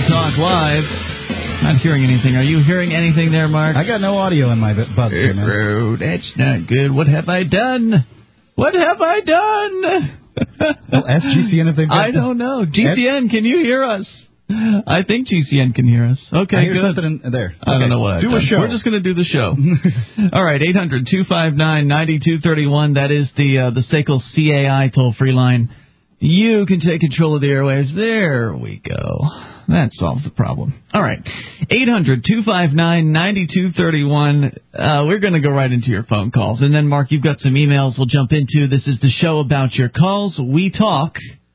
Talk Live. Not hearing anything. Are you hearing anything there, Mark? I got no audio in my buds. Oh, that's not good. What have I done? What have I done? Well, ask GCN if they've got I don't know. GCN, can you hear us? I think GCN can hear us. Okay, I hear good. something in there. I don't know what I've done. Do a show. We're just going to do the show. All right, 800-259-9231. That is the SACL CAI toll-free line. You can take control of the airwaves. There we go. That solves the problem. All right, 800-259-9231. We're going to go right into your phone calls. And then, Mark, you've got some emails we'll jump into. This is the show about your calls. We talk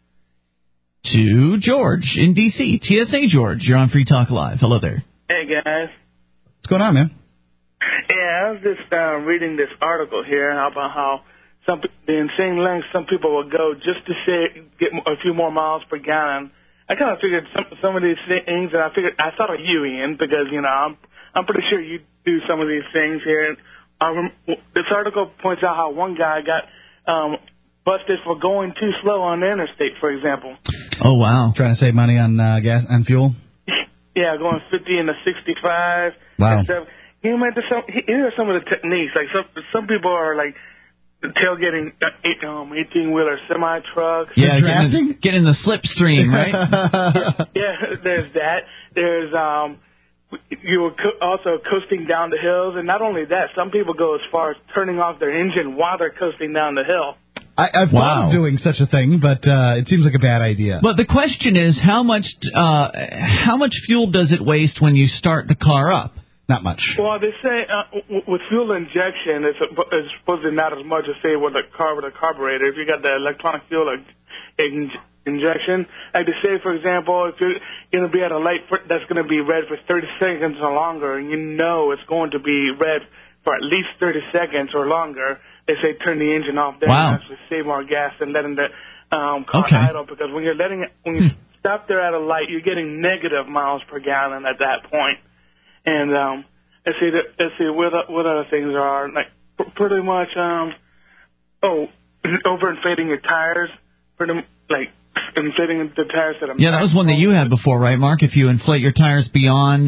to George in D.C. TSA George, you're on Free Talk Live. Hello there. Hey, guys. What's going on, man? Yeah, I was just reading this article here about how the insane lengths some people will go just to get a few more miles per gallon. I kind of figured some of these things, and I thought of you, Ian, because, you know, I'm pretty sure you do some of these things here. This article points out how one guy got busted for going too slow on the interstate, for example. Oh, wow. Trying to save money on gas and fuel? Yeah, going 50 into 65. Wow. And stuff. Here are some of the techniques. Like some people are like tailgating 18-wheeler semi-trucks. Yeah, get in the slipstream, right? Yeah, there's that. There's you were also coasting down the hills, and not only that, some people go as far as turning off their engine while they're coasting down the hill. I've thought of doing such a thing, but it seems like a bad idea. But the question is, how much fuel does it waste when you start the car up? Not much. Well, they say with fuel injection, it's supposedly not as much as, say, with a car with a carburetor. If you got the electronic fuel injection, like they say, for example, if you're going to be at a light that's going to be red for 30 seconds or longer, and you know it's going to be red for at least 30 seconds or longer, they say turn the engine off there and actually save more gas than letting the car idle, because when you stop there at a light, you're getting negative miles per gallon at that point. And let's see what other things are, like pretty much overinflating your tires, inflating the tires that are that was one that you had before, right, Mark? If you inflate your tires beyond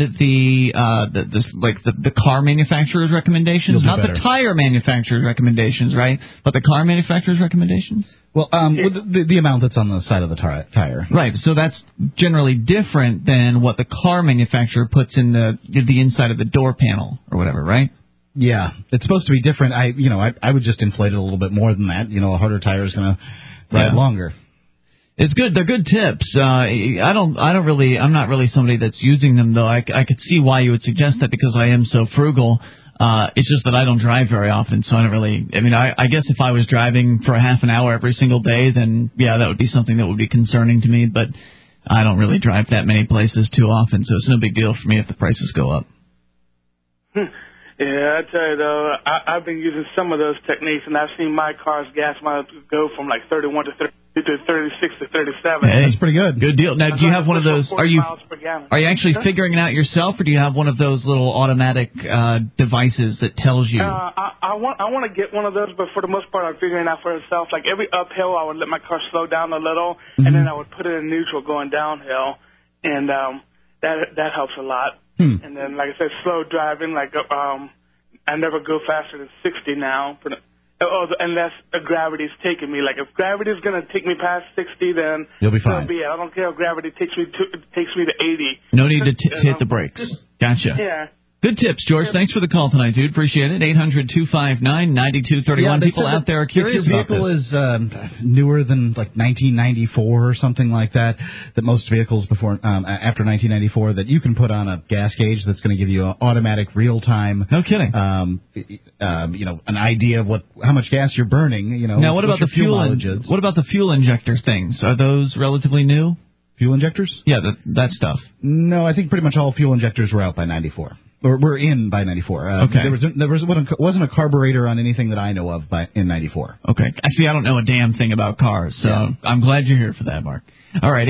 the car manufacturer's recommendations, not the tire manufacturer's recommendations, right? But the car manufacturer's recommendations. Well, the amount that's on the side of the tire. Right. So that's generally different than what the car manufacturer puts in the inside of the door panel or whatever, right? Yeah, it's supposed to be different. I would just inflate it a little bit more than that. You know, a harder tire is going to ride longer. It's good. They're good tips. I'm not really somebody that's using them, though. I could see why you would suggest that, because I am so frugal. It's just that I don't drive very often, so I don't really. I mean, I guess if I was driving for a half an hour every single day, then that would be something that would be concerning to me. But I don't really drive that many places too often, so it's no big deal for me if the prices go up. Yeah, I tell you though, I've been using some of those techniques, and I've seen my car's gas mileage go from like 31 to 32 to 36 to 37. Hey, that's pretty good. Good deal. Now, do you have one of those? Are you actually figuring it out yourself, or do you have one of those little automatic devices that tells you? I want to get one of those, but for the most part, I'm figuring it out for myself. Like every uphill, I would let my car slow down a little, and then I would put it in neutral going downhill, and that helps a lot. And then, like I said, slow driving, I never go faster than 60 now, unless gravity's taking me. Like, if gravity's going to take me past 60, then you'll be fine. I don't care if gravity takes me to 80. No need to hit the brakes. Gotcha. Yeah. Good tips, George. Thanks for the call tonight, dude. Appreciate it. 800-259-9231. People out there are curious about this. If your vehicle is newer than like 1994 or something like that most vehicles before after 1994, that you can put on a gas gauge that's going to give you an automatic real-time. No kidding. An idea of how much gas you're burning. Now, what about the fuel? What about the fuel injector things? Are those relatively new? Fuel injectors? Yeah, that stuff. No, I think pretty much all fuel injectors were out by 94. Or we're in by 94. Okay. There wasn't a carburetor on anything that I know of in 94. Okay. Actually, I don't know a damn thing about cars, so I'm glad you're here for that, Mark. All right,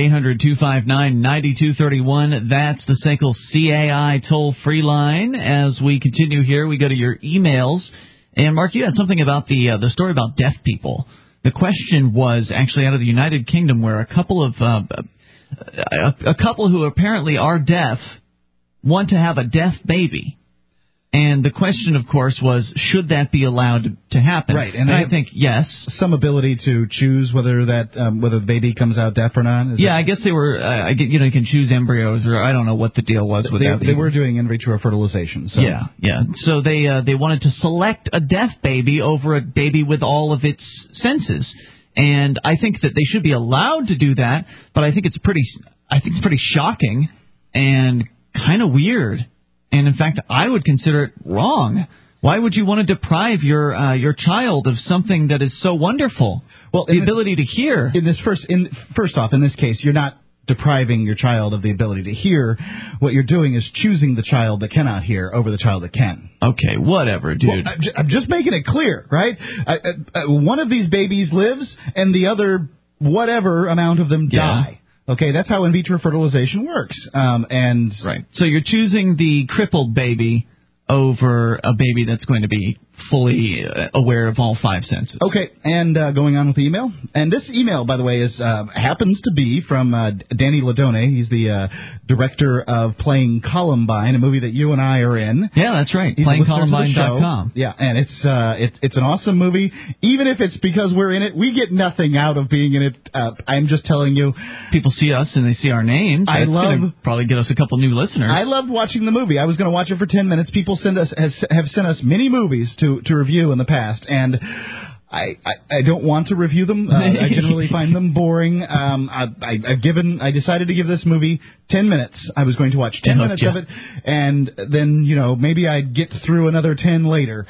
800-259-9231. That's the SACL CAI toll-free line. As we continue here, we go to your emails. And, Mark, you had something about the story about deaf people. The question was actually out of the United Kingdom, where a couple of a couple who apparently are deaf want to have a deaf baby. And the question, of course, was, should that be allowed to happen? Right, and I think yes. Some ability to choose whether the baby comes out deaf or not. I guess they were. You can choose embryos, or I don't know what the deal was with that. They were doing in vitro fertilization. So. Yeah. So they wanted to select a deaf baby over a baby with all of its senses, and I think that they should be allowed to do that. But I think it's pretty shocking and kind of weird. And, in fact, I would consider it wrong. Why would you want to deprive your child of something that is so wonderful? Well, the ability to hear. First off, in this case, you're not depriving your child of the ability to hear. What you're doing is choosing the child that cannot hear over the child that can. Okay, whatever, dude. Well, I'm just making it clear, right? One of these babies lives, and the other, whatever amount of them die. Okay, that's how in vitro fertilization works. Right. So you're choosing the crippled baby over a baby that's going to be fully aware of all five senses. Okay, and going on with the email. And this email, by the way, happens to be from Danny Ladone. He's the director of Playing Columbine, a movie that you and I are in. Yeah, that's right. PlayingColumbine.com. Yeah, and it's an awesome movie. Even if it's because we're in it, we get nothing out of being in it. I'm just telling you. People see us and they see our names. That's gonna probably get us a couple new listeners. I loved watching the movie. I was going to watch it for 10 minutes. People have sent us many movies to review in the past, and I don't want to review them. I generally find them boring. I decided to give this movie 10 minutes. I was going to watch 10 minutes of it, and then maybe I'd get through another 10 later.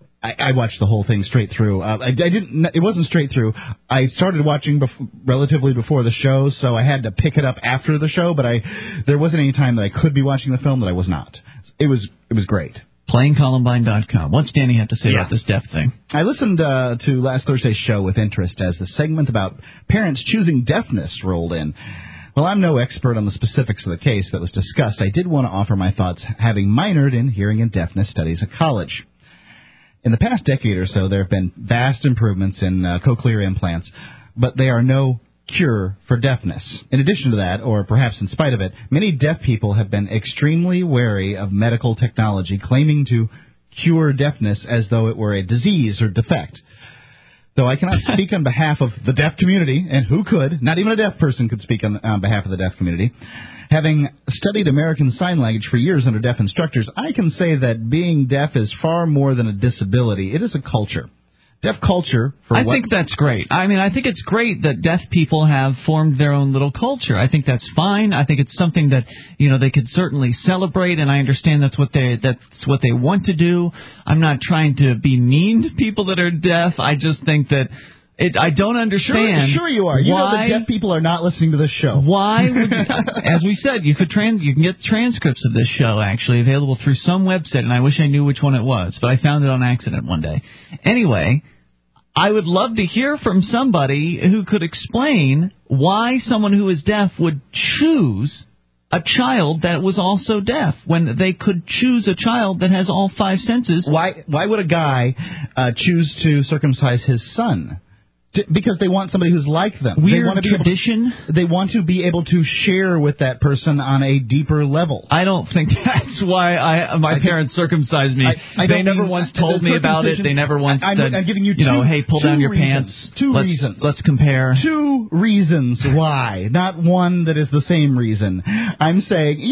I watched the whole thing straight through. I didn't. It wasn't straight through. I started watching relatively before the show, so I had to pick it up after the show. But there wasn't any time that I could be watching the film that I was not. It was great. PlayingColumbine.com. What's Danny have to say about this deaf thing? I listened to last Thursday's show with interest as the segment about parents choosing deafness rolled in. While I'm no expert on the specifics of the case that was discussed, I did want to offer my thoughts, having minored in hearing and deafness studies at college. In the past decade or so, there have been vast improvements in cochlear implants, but they are no cure for deafness. In addition to that, or perhaps in spite of it, many deaf people have been extremely wary of medical technology, claiming to cure deafness as though it were a disease or defect. Though I cannot speak on behalf of the deaf community, and who could? Not even a deaf person could speak on behalf of the deaf community. Having studied American Sign Language for years under deaf instructors, I can say that being deaf is far more than a disability. It is a culture. Deaf culture. I think that's great. I mean, I think it's great that deaf people have formed their own little culture. I think that's fine. I think it's something that they could certainly celebrate, and I understand that's what they want to do. I'm not trying to be mean to people that are deaf. I just think that I don't understand. Sure you are. You know that deaf people are not listening to this show. Why would you? As we said, you can get transcripts of this show actually available through some website, and I wish I knew which one it was, but I found it on accident one day. Anyway, I would love to hear from somebody who could explain why someone who is deaf would choose a child that was also deaf when they could choose a child that has all five senses. Why would a guy choose to circumcise his son? Because they want somebody who's like them. Weird tradition. They want to be able to share with that person on a deeper level. I don't think that's why my parents circumcised me. They never once told me about it. They never once said, I'm giving you hey, pull down your pants. Two reasons. Let's compare. Two reasons why. Not one that is the same reason. I'm saying,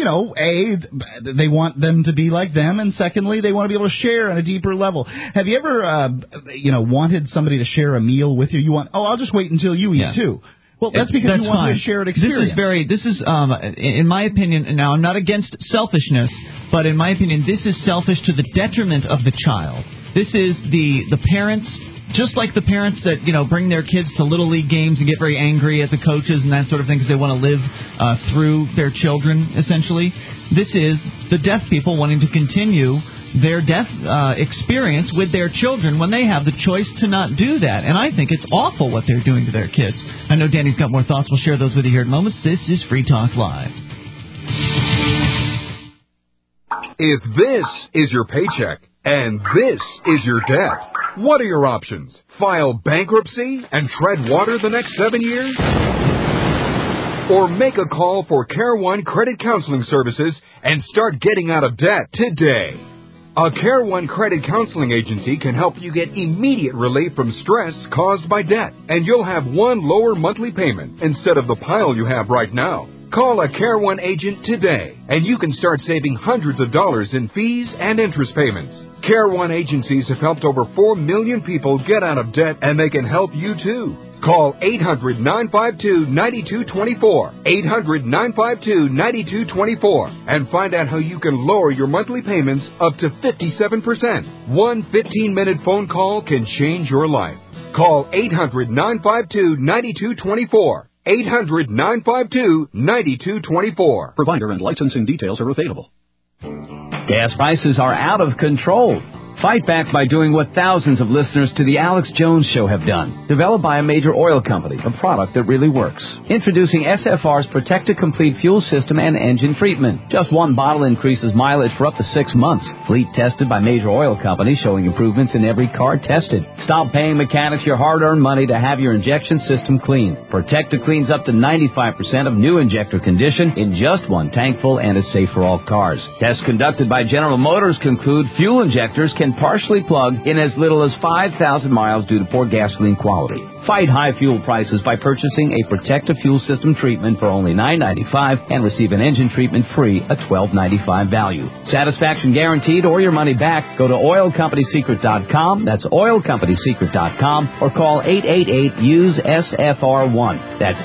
A, they want them to be like them, and secondly, they want to be able to share on a deeper level. Have you ever, wanted somebody to share a meal with you? I'll just wait until you eat too. Well, that's because you want a shared experience. This is in my opinion, now I'm not against selfishness, but in my opinion, this is selfish to the detriment of the child. This is the parents, just like the parents that, bring their kids to Little League games and get very angry at the coaches and that sort of thing because they want to live through their children, essentially. This is the deaf people wanting to continue their deaf experience with their children when they have the choice to not do that. And I think it's awful what they're doing to their kids. I know Danny's got more thoughts. We'll share those with you here in moments. This is Free Talk Live. If this is your paycheck and this is your debt, what are your options? File bankruptcy and tread water the next 7 years? or make a call for Care One Credit Counseling Services and start getting out of debt today. A Care One Credit Counseling Agency can help you get immediate relief from stress caused by debt, and you'll have one lower monthly payment instead of the pile you have right now. Call a Care One agent today, and you can start saving hundreds of dollars in fees and interest payments. Care One agencies have helped over 4 million people get out of debt, and they can help you too. Call 800-952-9224, 800-952-9224, and find out how you can lower your monthly payments up to 57%. One 15-minute phone call can change your life. Call 800-952-9224. 800-952-9224. Provider and licensing details are available. Gas prices are out of control. Fight back by doing what thousands of listeners to The Alex Jones Show have done. Developed by a major oil company, a product that really works. Introducing SFR's Protect-A Complete fuel system and engine treatment. Just one bottle increases mileage for up to 6 months. Fleet tested by major oil companies, showing improvements in every car tested. Stop paying mechanics your hard-earned money to have your injection system cleaned. Protect-A cleans up to 95% of new injector condition in just one tank full and is safe for all cars. Tests conducted by General Motors conclude fuel injectors can partially plug in as little as 5,000 miles due to poor gasoline quality. Fight high fuel prices by purchasing a Protect-A fuel system treatment for only $9.95 and receive an engine treatment free, a $12.95 value. Satisfaction guaranteed or your money back. Go to oilcompanysecret.com. That's oilcompanysecret.com, or call 888-USE-SFR1. That's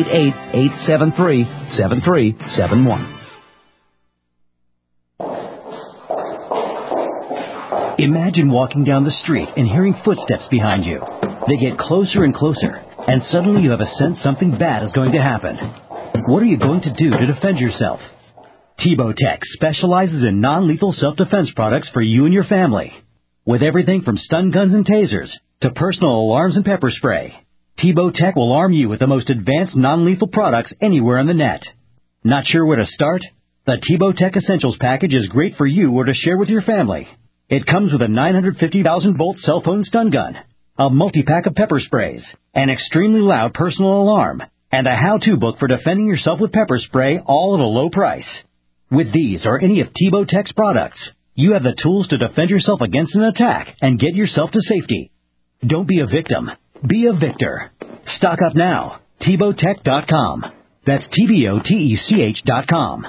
888-873-7371. Imagine walking down the street and hearing footsteps behind you. They get closer and closer, and suddenly you have a sense something bad is going to happen. What are you going to do to defend yourself? Tebow Tech specializes in non-lethal self-defense products for you and your family. With everything from stun guns and tasers to personal alarms and pepper spray, Tebow Tech will arm you with the most advanced non-lethal products anywhere on the net. Not sure where to start? The Tebow Tech Essentials package is great for you or to share with your family. It comes with a 950,000-volt cell phone stun gun, a multi-pack of pepper sprays, an extremely loud personal alarm, and a how-to book for defending yourself with pepper spray, all at a low price. With these or any of Tebow Tech's products, you have the tools to defend yourself against an attack and get yourself to safety. Don't be a victim. Be a victor. Stock up now. TebowTech.com. That's TebowTech.com.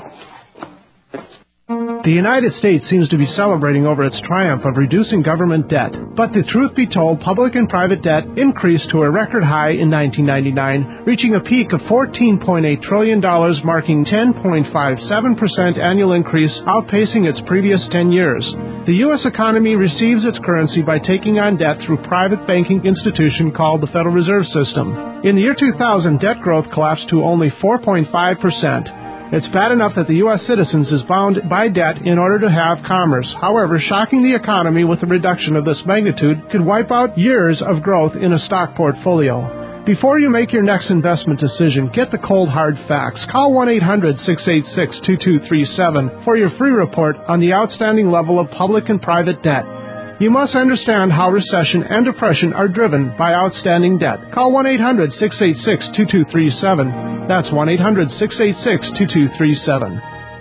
The United States seems to be celebrating over its triumph of reducing government debt. But the truth be told, public and private debt increased to a record high in 1999, reaching a peak of $14.8 trillion, marking 10.57% annual increase, outpacing its previous 10 years. The U.S. economy receives its currency by taking on debt through a private banking institution called the Federal Reserve System. In the year 2000, debt growth collapsed to only 4.5%. It's bad enough that the U.S. citizens is bound by debt in order to have commerce. However, shocking the economy with a reduction of this magnitude could wipe out years of growth in a stock portfolio. Before you make your next investment decision, get the cold hard facts. Call 1-800-686-2237 for your free report on the outstanding level of public and private debt. You must understand how recession and depression are driven by outstanding debt. Call 1-800-686-2237. That's 1-800-686-2237.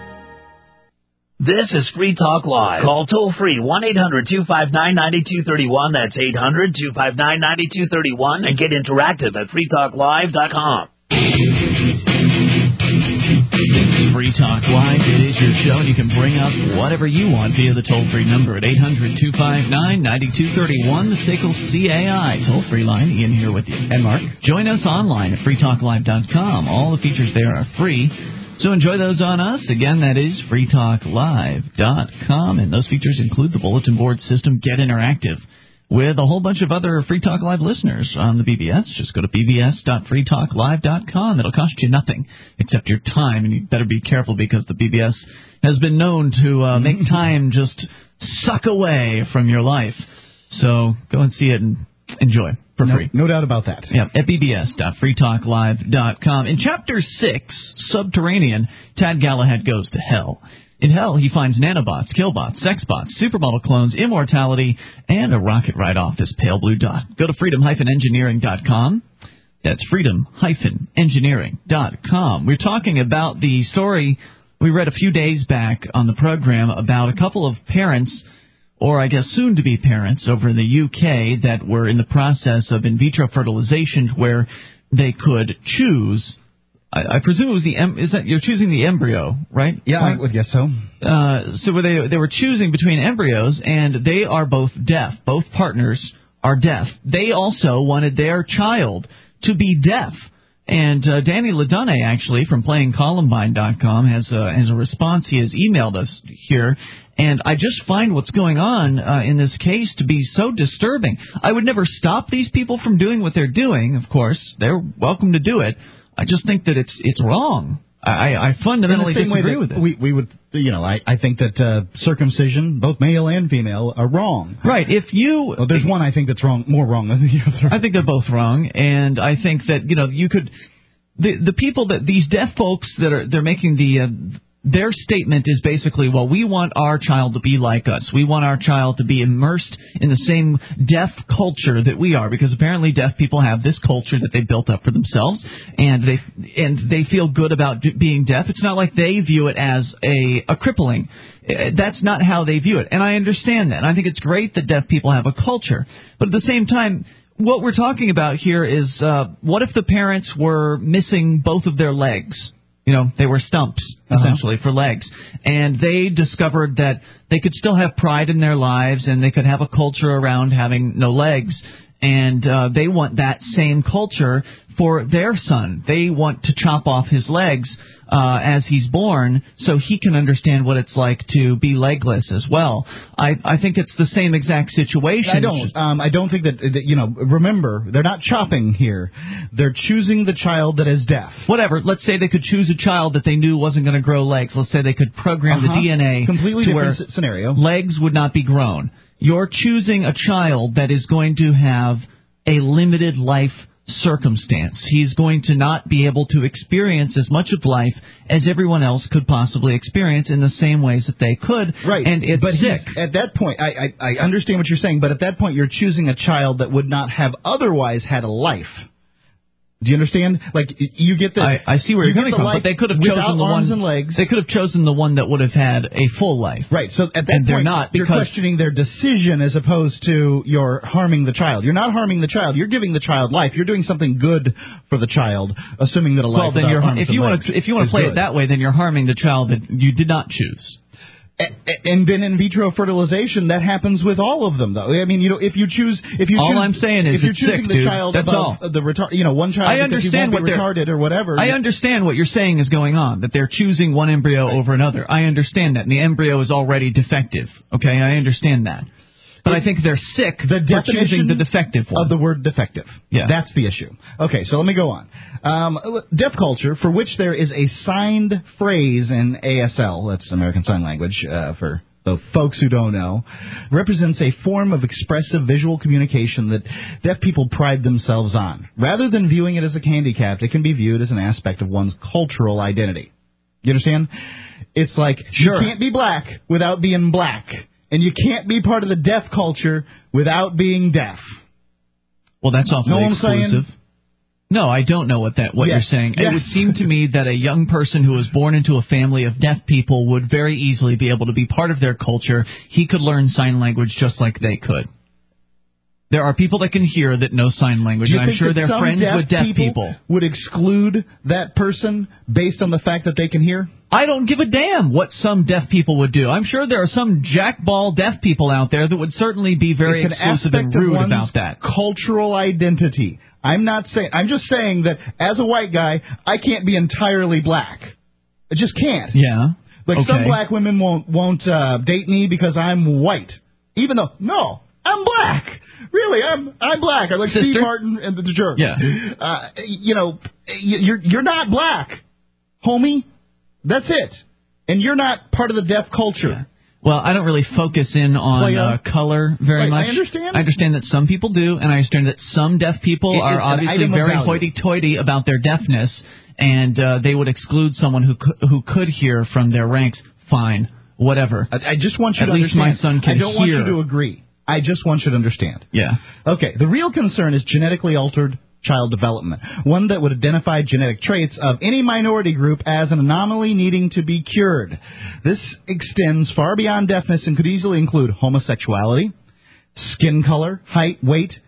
This is Free Talk Live. Call toll-free 1-800-259-9231. That's 800-259-9231. And get interactive at freetalklive.com. Free Talk Live, it is your show, and you can bring up whatever you want via the toll-free number at 800-259-9231, the SACL CAI toll-free line. Ian here with you. And Mark. Join us online at freetalklive.com. All the features there are free, so enjoy those on us. Again, that is freetalklive.com, and those features include the bulletin board system, Get Interactive, with a whole bunch of other Free Talk Live listeners on the BBS. Just go to bbs.freetalklive.com. It'll cost you nothing except your time, and you better be careful because the BBS has been known to make time just suck away from your life. So go and see it and enjoy for free. No doubt about that. Yeah, at bbs.freetalklive.com. In Chapter 6, Subterranean, Tad Galahad goes to hell. In hell, he finds nanobots, killbots, sexbots, supermodel clones, immortality, and a rocket right off this pale blue dot. Go to freedom-engineering.com. That's freedom-engineering.com. We're talking about the story we read a few days back on the program about a couple of parents, or I guess soon-to-be parents, over in the UK that were in the process of in vitro fertilization where they could choose. I presume it was is that you're choosing the embryo, right? Yeah, I would guess so. So they were choosing between embryos, and they are both deaf. Both partners are deaf. They also wanted their child to be deaf. And Danny LaDunne, actually, from PlayingColumbine.com, has a response. He has emailed us here. And I just find what's going on in this case to be so disturbing. I would never stop these people from doing what they're doing, of course. They're welcome to do it. I just think that it's wrong. I fundamentally disagree with it. We would, I think that circumcision, both male and female, are wrong. Right. Well, there's one I think that's more wrong than the other. I think they're both wrong, and I think that you could the people that these deaf folks they're making their statement is basically, well, we want our child to be like us. We want our child to be immersed in the same deaf culture that we are, because apparently deaf people have this culture that they built up for themselves, and they feel good about being deaf. It's not like they view it as a crippling. That's not how they view it, and I understand that. And I think it's great that deaf people have a culture, but at the same time, what we're talking about here is what if the parents were missing both of their legs? They were stumps, essentially, for legs. And they discovered that they could still have pride in their lives, and they could have a culture around having no legs. And they want that same culture for their son. They want to chop off his legs as he's born so he can understand what it's like to be legless as well. I think it's the same exact situation. I don't think that remember, they're not chopping here. They're choosing the child that is deaf. Whatever. Let's say they could choose a child that they knew wasn't going to grow legs. Let's say they could program the DNA completely to where scenario. Legs would not be grown. You're choosing a child that is going to have a limited life circumstance. He's going to not be able to experience as much of life as everyone else could possibly experience in the same ways that they could. Right. And it's sick. At that point, I understand what you're saying, but at that point you're choosing a child that would not have otherwise had a life. Do you understand? Like, you get the... I see where you're coming from, but they could have chosen the one... and legs. They could have chosen the one that would have had a full life. Right, so at that point, you're questioning their decision as opposed to you're harming the child. You're not harming the child. You're giving the child life. You're doing something good for the child, assuming that a life without arms if you want to play it that way, then you're harming the child that you did not choose. And then in vitro fertilization, that happens with all of them, though. I mean, if you choose, I'm saying is, if you're choosing the child above the one child because you won't be retarded or whatever. I understand what you're saying is going on, that they're choosing one embryo over another. I understand that, and the embryo is already defective. Okay, I understand that. But I think they're sick for choosing the defective one. Of the word defective. Yeah. That's the issue. Okay, so let me go on. Deaf culture, for which there is a signed phrase in ASL, that's American Sign Language for the folks who don't know, represents a form of expressive visual communication that deaf people pride themselves on. Rather than viewing it as a handicap, it can be viewed as an aspect of one's cultural identity. You understand? It's like, you can't be black without being black. And you can't be part of the deaf culture without being deaf. Well, that's awfully exclusive. No, I don't know what you're saying. Yes. It would seem to me that a young person who was born into a family of deaf people would very easily be able to be part of their culture. He could learn sign language just like they could. There are people that can hear that know sign language, and I'm sure they're friends with deaf people. Would exclude that person based on the fact that they can hear? I don't give a damn what some deaf people would do. I'm sure there are some jackball deaf people out there that would certainly be very exclusive and rude about that. Cultural identity. I'm just saying that as a white guy, I can't be entirely black. I just can't. Yeah. Like some black women won't date me because I'm white. Even though, no, I'm black. Really, I'm black. I'm like Sister? Steve Martin and the Jerk. Yeah. You're not black, homie. That's it. And you're not part of the deaf culture. Yeah. Well, I don't really focus in on color very much. I understand. I understand that some people do, and I understand that some deaf people are obviously very hoity-toity about their deafness, and they would exclude someone who could hear from their ranks. Fine, whatever. I just want you to understand. At least my son can hear. I don't want you to agree. I just want you to understand. Yeah. Okay, the real concern is genetically altered child development, one that would identify genetic traits of any minority group as an anomaly needing to be cured. This extends far beyond deafness and could easily include homosexuality, skin color, height,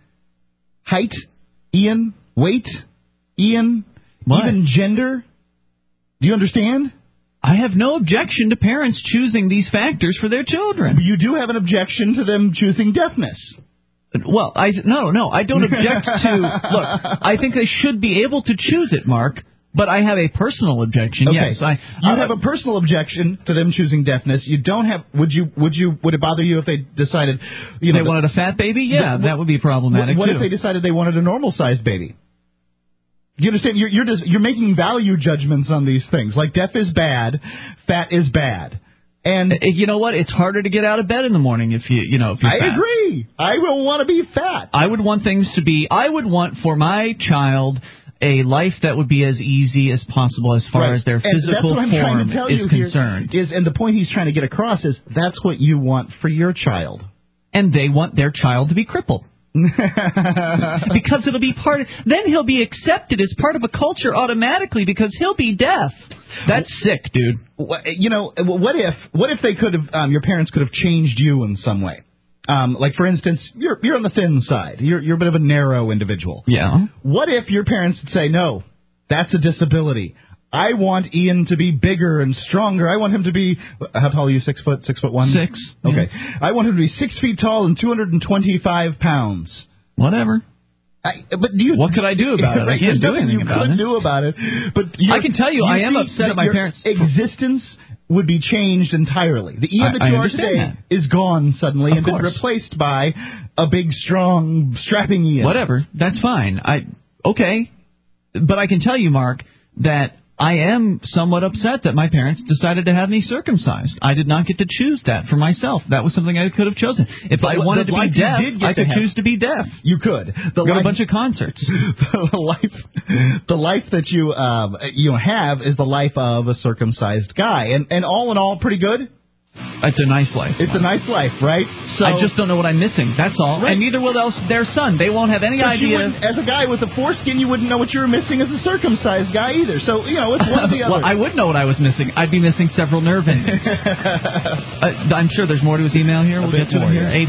Ian, weight, Ian, what? Even gender. Do you understand? I have no objection to parents choosing these factors for their children. You do have an objection to them choosing deafness. Well, no, I don't object to. Look, I think they should be able to choose it, Mark. But I have a personal objection. Okay. Yes, you have a personal objection to them choosing deafness. You don't have. Would it bother you if they decided, they wanted a fat baby? Yeah, that would be problematic. What too. if they decided they wanted a normal-sized baby? Do you understand? You're making value judgments on these things. Like deaf is bad, fat is bad. And you know what? It's harder to get out of bed in the morning if you're I fat. agree. I will want to be fat. I would want for my child a life that would be as easy as possible as far as their physical form is concerned. And the point he's trying to get across is that's what you want for your child. And they want their child to be crippled. Because it'll be then he'll be accepted as part of a culture automatically because he'll be deaf. That's sick, dude. What if they could have your parents could have changed you in some way? Like for instance, you're on the thin side. You're a bit of a narrow individual. Yeah. What if your parents would say, no, that's a disability. I want Ian to be bigger and stronger. I want him to be, how tall are you, 6 foot, 6'1"? 6. Okay. Yeah. I want him to be 6 feet tall and 225 pounds. Whatever. What could I do about it? I can't do anything about it. You couldn't do about it. But I can tell you, I am upset at my parents. Existence would be changed entirely. The Ian that you are today is gone suddenly and been replaced by a big, strong, strapping Ian. Whatever. That's fine. Okay. But I can tell you, Mark, that I am somewhat upset that my parents decided to have me circumcised. I did not get to choose that for myself. That was something I could have chosen. If I wanted to be deaf, I could choose to be deaf. You could. Go to a bunch of concerts. The life that you have is the life of a circumcised guy. And all in all, pretty good? It's a nice life. It's a nice life, right? So I just don't know what I'm missing. That's all. Right. And neither will their son. They won't have any idea. As a guy with a foreskin, you wouldn't know what you were missing as a circumcised guy either. So, it's one or the other. Well, I would know what I was missing. I'd be missing several nerve endings. I'm sure there's more to his email here. We'll get to it here.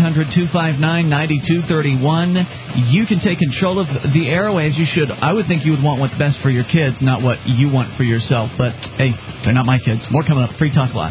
800-259-9231. You can take control of the airwaves. You should. I would think you would want what's best for your kids, not what you want for yourself. But, hey, they're not my kids. More coming up. Free Talk Live.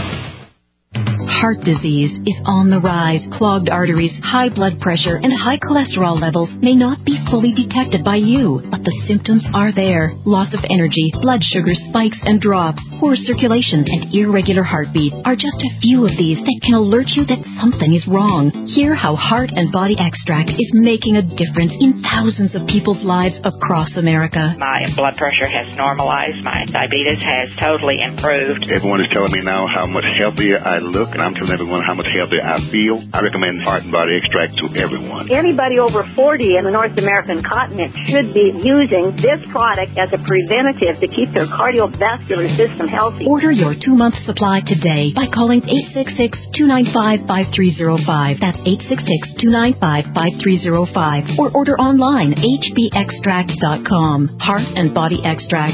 Heart disease is on the rise. Clogged arteries, high blood pressure, and high cholesterol levels may not be fully detected by you, but the symptoms are there. Loss of energy, blood sugar spikes and drops, poor circulation, and irregular heartbeat are just a few of these that can alert you that something is wrong. Hear how Heart and Body Extract is making a difference in thousands of people's lives across America. My blood pressure has normalized. My diabetes has totally improved. Everyone is telling me now how much healthier I look, and I'm telling everyone how much healthier I feel. I recommend Heart and Body Extract to everyone. Anybody over 40 in the North American continent should be using this product as a preventative to keep their cardiovascular system healthy. Order your 2-month supply today by calling 866-295-5305. That's 866-295-5305. Or order online, hbextract.com. Heart and Body Extract,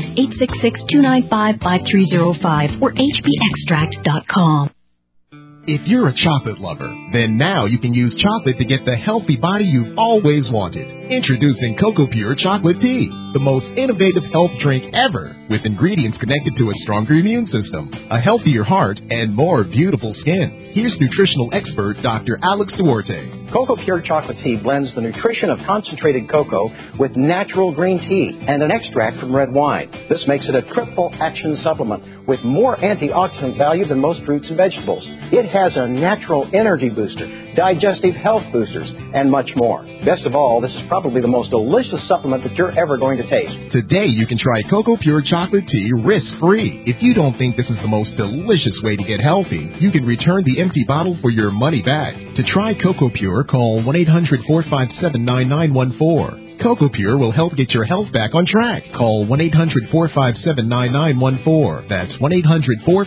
866-295-5305 or hbextract.com. If you're a chocolate lover, then now you can use chocolate to get the healthy body you've always wanted. Introducing Cocoa Pure Chocolate Tea, the most innovative health drink ever, with ingredients connected to a stronger immune system, a healthier heart, and more beautiful skin. Here's nutritional expert Dr. Alex Duarte. Cocoa Pure Chocolate Tea blends the nutrition of concentrated cocoa with natural green tea and an extract from red wine. This makes it a triple action supplement with more antioxidant value than most fruits and vegetables. It has a natural energy booster, digestive health boosters, and much more. Best of all, this is probably the most delicious supplement that you're ever going to taste. Today you can try Cocoa Pure Chocolate Tea risk-free. If you don't think this is the most delicious way to get healthy, you can return the empty bottle for your money back. To try Cocoa Pure, call 1-800-457-9914. Cocoa Pure will help get your health back on track. Call 1-800-457-9914. That's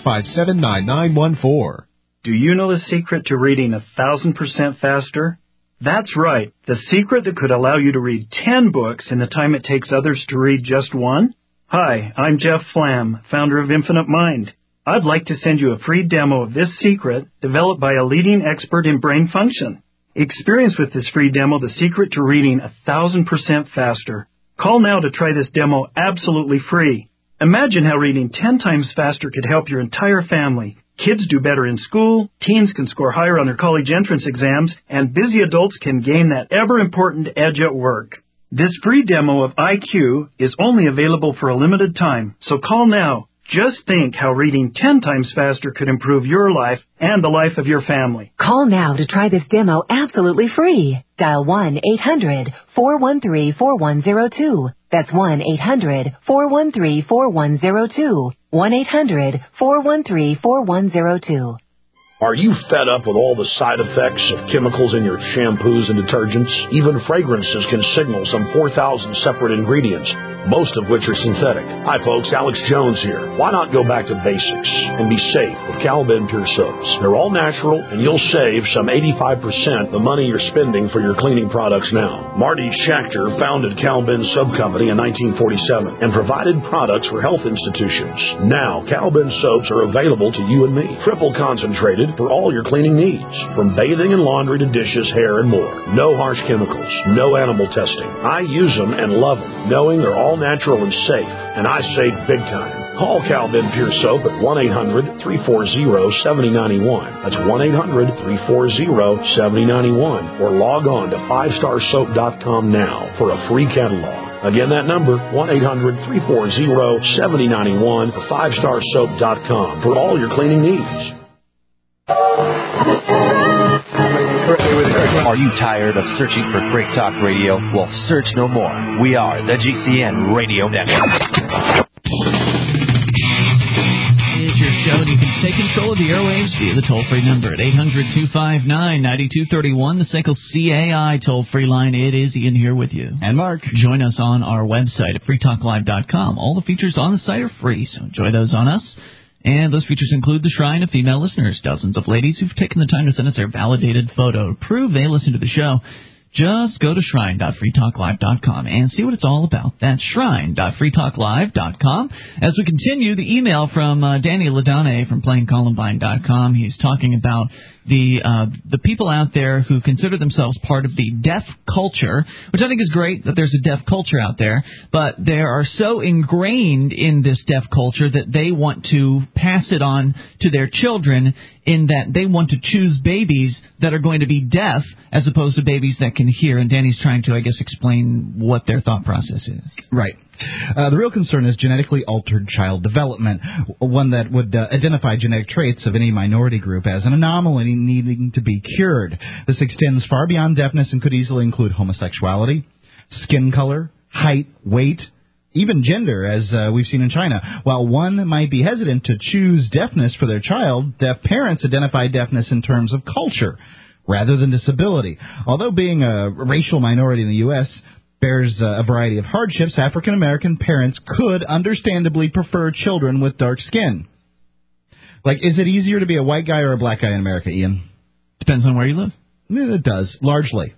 1-800-457-9914. Do you know the secret to reading 1,000% faster? That's right. The secret that could allow you to read 10 books in the time it takes others to read just one? Hi, I'm Jeff Flam, founder of Infinite Mind. I'd like to send you a free demo of this secret developed by a leading expert in brain function. Experience with this free demo the secret to reading 1,000% faster. Call now to try this demo absolutely free. Imagine how reading 10 times faster could help your entire family. Kids do better in school, teens can score higher on their college entrance exams, and busy adults can gain that ever-important edge at work. This free demo of IQ is only available for a limited time, so call now. Just think how reading 10 times faster could improve your life and the life of your family. Call now to try this demo absolutely free. Dial 1-800-413-4102. That's 1-800-413-4102. 1-800-413-4102. Are you fed up with all the side effects of chemicals in your shampoos and detergents? Even fragrances can signal some 4,000 separate ingredients, most of which are synthetic. Hi folks, Alex Jones here. Why not go back to basics and be safe with Cal-Ben Pure Soaps? They're all natural and you'll save some 85% the money you're spending for your cleaning products now. Marty Schachter founded Cal-Ben Soap Company in 1947 and provided products for health institutions. Now, Cal-Ben soaps are available to you and me. Triple concentrated for all your cleaning needs, from bathing and laundry to dishes, hair, and more. No harsh chemicals, no animal testing. I use them and love them, knowing they're all natural and safe, and I save big time. Call Cal-Ben Pure Soap at 1-800-340-7091. That's 1-800-340-7091. Or log on to 5starsoap.com now for a free catalog. Again, that number, 1-800-340-7091 or 5starsoap.com for all your cleaning needs. Are you tired of searching for great talk radio? Well, search no more. We are the GCN Radio Network. It's your show, and you can take control of the airwaves via the toll-free number at 800-259-9231, the SACL CAI toll-free line. It is Ian here with you. And Mark. Join us on our website at freetalklive.com. All the features on the site are free, so enjoy those on us. And those features include the Shrine of Female Listeners, dozens of ladies who've taken the time to send us their validated photo to prove they listen to the show. Just go to shrine.freetalklive.com and see what it's all about. That's shrine.freetalklive.com. As we continue, the email from Danny Ladone from PlayingColumbine.com. He's talking about the people out there who consider themselves part of the deaf culture, which I think is great that there's a deaf culture out there, but they are so ingrained in this deaf culture that they want to pass it on to their children, in that they want to choose babies that are going to be deaf as opposed to babies that can hear. And Danny's trying to, I guess, explain what their thought process is. Right. The real concern is genetically altered child development, one that would identify genetic traits of any minority group as an anomaly needing to be cured. This extends far beyond deafness and could easily include homosexuality, skin color, height, weight, even gender, as we've seen in China. While one might be hesitant to choose deafness for their child, deaf parents identify deafness in terms of culture rather than disability. Although being a racial minority in the U.S. bears a variety of hardships, African-American parents could understandably prefer children with dark skin. Like, is it easier to be a white guy or a black guy in America, Ian? Depends on where you live. Yeah, it does, largely.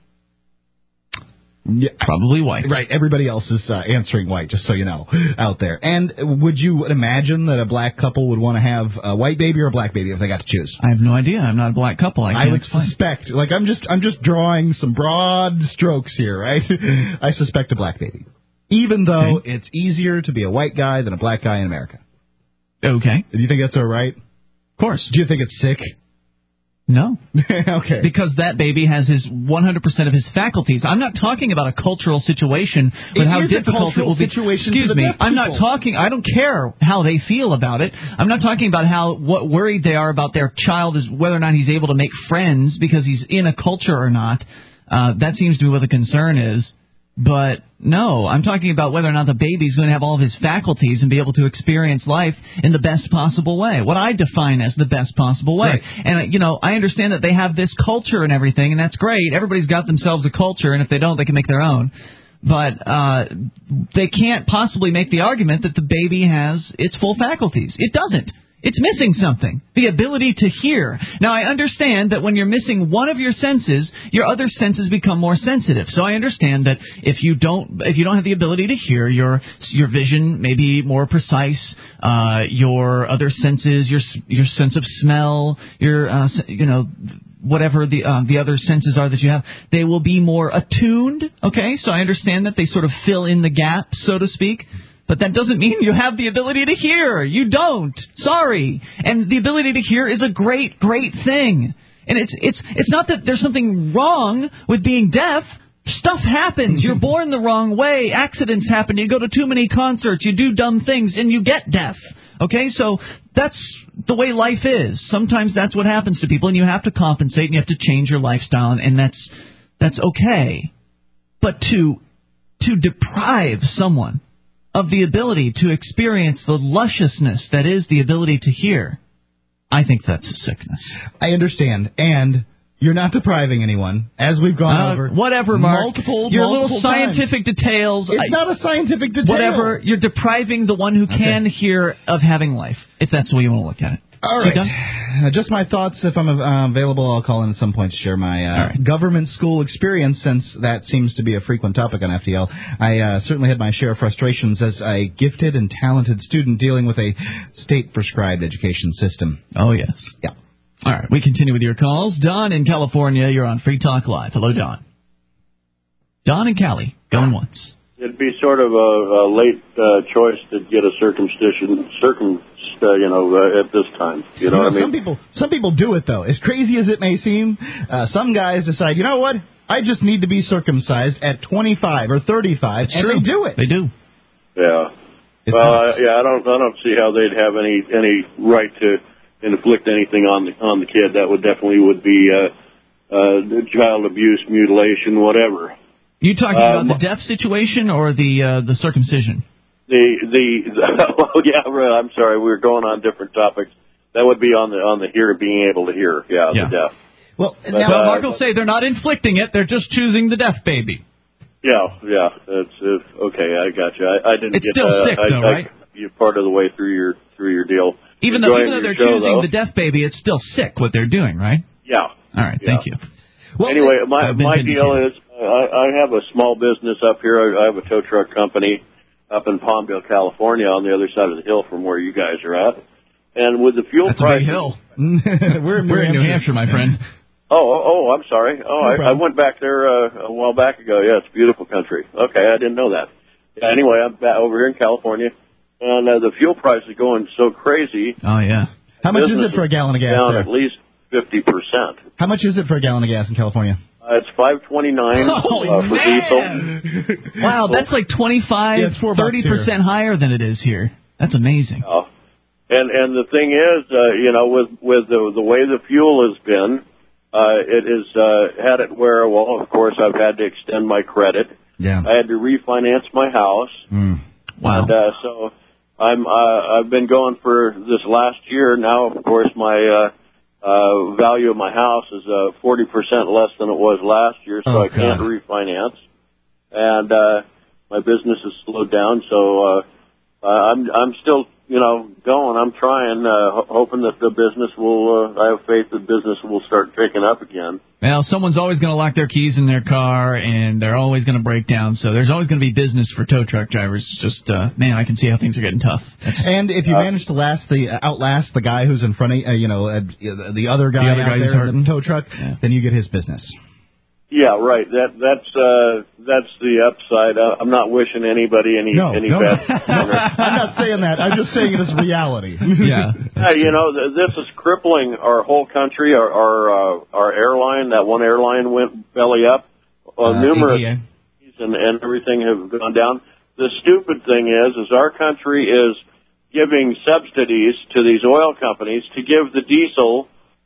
Yeah, probably white. Right, everybody else is answering white, just so you know, out there. And would you imagine that a black couple would want to have a white baby or a black baby if they got to choose? I have no idea. I'm not a black couple. I would suspect, like, I'm just drawing some broad strokes here, right? I suspect a black baby, even though it's easier to be a white guy than a black guy in America. Okay. Do you think that's all right? Of course. Do you think it's sick? No. Okay. Because that baby has his 100% of his faculties. I'm not talking about a cultural situation with how difficult it will be. Excuse me. I'm not talking. I don't care how they feel about it. I'm not talking about what worried they are about their child is whether or not he's able to make friends because he's in a culture or not. That seems to be what the concern is. But no, I'm talking about whether or not the baby's going to have all of his faculties and be able to experience life in the best possible way, what I define as the best possible way. Right. And, I understand that they have this culture and everything, and that's great. Everybody's got themselves a culture, and if they don't, they can make their own. But they can't possibly make the argument that the baby has its full faculties. It doesn't. It's missing something. The ability to hear. Now, I understand that when you're missing one of your senses, your other senses become more sensitive. So I understand that if you don't have the ability to hear, your vision may be more precise. Your other senses, your sense of smell, your whatever the other senses are that you have, they will be more attuned. Okay, so I understand that they sort of fill in the gaps, so to speak. But that doesn't mean you have the ability to hear. You don't. Sorry. And the ability to hear is a great, great thing. And it's not that there's something wrong with being deaf. Stuff happens. You're born the wrong way. Accidents happen. You go to too many concerts. You do dumb things, and you get deaf. Okay, so that's the way life is. Sometimes that's what happens to people, and you have to compensate, and you have to change your lifestyle, and that's okay. But to deprive someone of the ability to experience the lusciousness that is the ability to hear, I think that's a sickness. I understand, and you're not depriving anyone, as we've gone over. Whatever, Mark. Multiple little scientific details. It's not a scientific detail. Whatever. You're depriving the one who can hear of having life, if that's the way you want to look at it. All right. Just my thoughts. If I'm available, I'll call in at some point to share my government school experience, since that seems to be a frequent topic on FDL. I certainly had my share of frustrations as a gifted and talented student dealing with a state-prescribed education system. Oh, yes. Yeah. All right, we continue with your calls. Don in California, you're on Free Talk Live. Hello, Don. Don and Cali, going once. It'd be sort of a late choice to get a circumcision, at this time. You know what I mean? Some people do it, though. As crazy as it may seem, some guys decide, you know what? I just need to be circumcised at 25 or 35, It's true. They do it. They do. Yeah. I don't see how they'd have any right to inflict anything on the kid. That would be child abuse, mutilation, whatever. You talking about the deaf situation or the circumcision? I'm sorry, we were going on different topics. That would be on the being able to hear. Yeah. The deaf. Well, now Mark will say they're not inflicting it; they're just choosing the deaf baby. Yeah. It's okay. I got you. I didn't it's get. Still sick, though, right? You're part of the way through your deal. Even though they're choosing the deaf baby, it's still sick what they're doing, right? Yeah. All right. Thank you. Well, anyway, my deal is I have a small business up here. I have a tow truck company up in Palmdale, California, on the other side of the hill from where you guys are at. And with the fuel prices, a big hill. We're in New Hampshire, my friend. Oh, I'm sorry. I went back there a while back ago. Yeah, it's beautiful country. Okay, I didn't know that. Yeah, anyway, I'm back over here in California, and the fuel price is going so crazy. Oh yeah. How much is it for a gallon of gas down there? At least 50%. How much is it for a gallon of gas in California? It's $5.29 for diesel. Wow, that's like 30% higher than it is here. That's amazing. And the thing is, with the way the fuel has been, it has had it where, well, of course, I've had to extend my credit. Yeah. I had to refinance my house. Wow. And so I've been going for this last year. Now, of course, my value of my house is 40% less than it was last year, so I can't refinance. And my business has slowed down, so I'm still, going. I'm trying, hoping that the business will. I have faith that business will start picking up again. Well, someone's always going to lock their keys in their car, and they're always going to break down. So there's always going to be business for tow truck drivers. Just, man, I can see how things are getting tough. And if you manage to outlast the guy who's in front of the other guy out there in the tow truck, then you get his business. Yeah, right. That's the upside. I'm not wishing anybody any bad. I'm not saying that. I'm just saying it is reality. Yeah. This is crippling our whole country. Our airline, that one airline went belly up. Numerous and everything have gone down. The stupid thing is our country is giving subsidies to these oil companies to give the diesel